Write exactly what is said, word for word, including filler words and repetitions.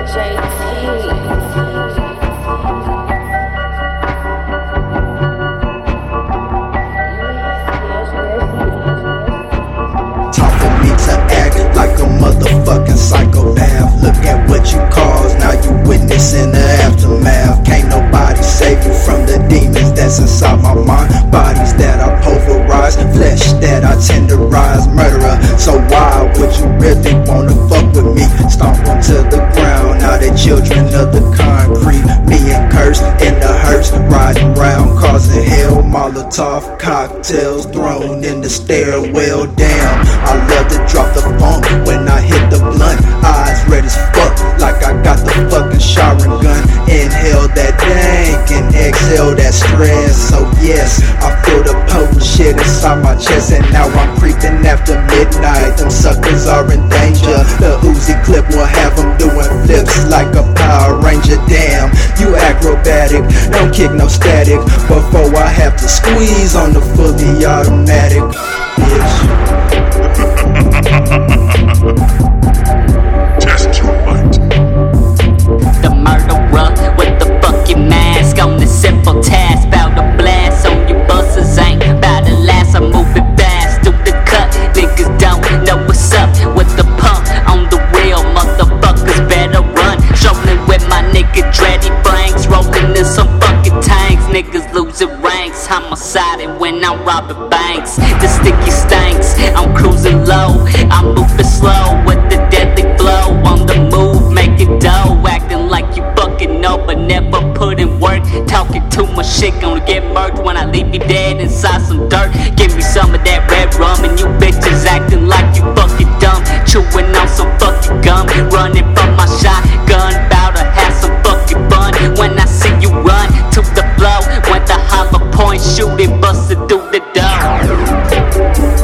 J T. Talk for me to act like a motherfucking psychopath. Look at what you caused, now you witnessing the aftermath. Can't nobody save you from the demons that's inside my mind. Bodies that I pulverize, flesh that I tenderize. Murderer, so why would you really wanna fuck with me? Stomp onto the ground, now they children of the concrete. Me and Curse in the hearse, riding round causing hell. Molotov cocktails thrown in the stairwell. Damn, I love to drop the funk when I hit the blunt. Eyes red as fuck, like I got the fucking Sharon gun. Inhale that dank and exhale that stress. So yes, I feel the potent shit inside my chest, and now I'm creeping after midnight. Them suckers are in danger. The Uzi clip will have them doing flips like a Power Ranger. Damn, you acrobatic, don't kick no static before I have to squeeze on the fully automatic. Bitch. Just too much. The murderer with the fucking mask on the simple task. Bout to blast on your buses, ain't bout to last. I'm moving fast through the cut. Niggas don't know what's up with the pump on the wheel. Motherfuckers better run. Strolling with my nigga Dreddy Franks, rolling in some fucking tanks. Niggas losing ranks. Homicided when I'm robbing banks. The sticky stinks. I'm cruising low. I'm moving slow with the deadly flow. On the move, making dough, acting like you fucking know, but never put in work. Talking too much shit, gonna get murked when I leave you dead inside some dirt. Give me some of that red rum, and you bitches acting like you fucking dumb. Chewing on some fucking gum, running from my shotgun, bout to have some fucking fun. When I see you run to the flow, when the hollow point shoot it, busted through the door.